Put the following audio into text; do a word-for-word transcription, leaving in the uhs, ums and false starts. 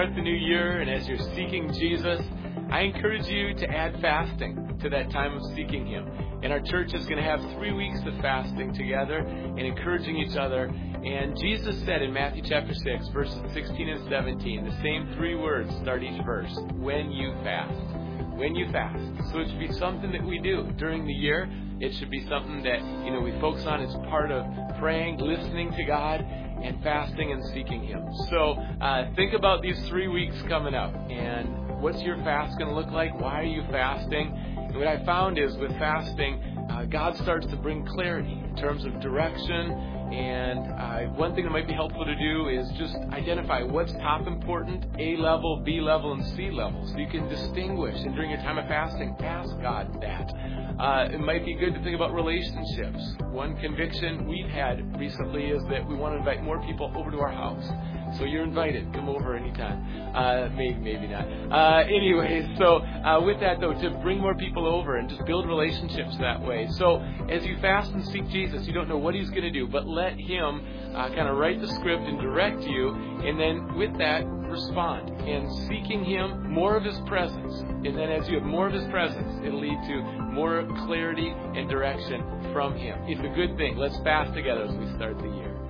start the new year and as you're seeking Jesus, I encourage you to add fasting to that time of seeking Him. And our church is going to have three weeks of fasting together and encouraging each other. And Jesus said in Matthew chapter six, verses sixteen and seventeen, the same three words start each verse: when you fast. When you fast. So it should be something that we do during the year. It should be something that, you know, we focus on as part of praying, listening to God, and fasting and seeking Him. So uh, think about these three weeks coming up. And what's your fast going to look like? Why are you fasting? And what I found is with fasting, uh, God starts to bring clarity in terms of direction. And uh, one thing that might be helpful to do is just identify what's top important, A level, B level, and C level. So you can distinguish. And during your time of fasting, ask God that. Uh, it might be good to think about relationships. One conviction we've had recently is that we want to invite more people over to our house. So you're invited. Come over anytime. Uh, maybe, maybe not. Uh, anyways, so uh, with that, though, to bring more people over and just build relationships that way. So as you fast and seek Jesus, you don't know what He's going to do, but let Him uh, kind of write the script and direct you. And then with that, respond. And seeking Him, more of His presence. And then as you have more of His presence, it'll lead to more clarity and direction from Him. It's a good thing. Let's fast together as we start the year.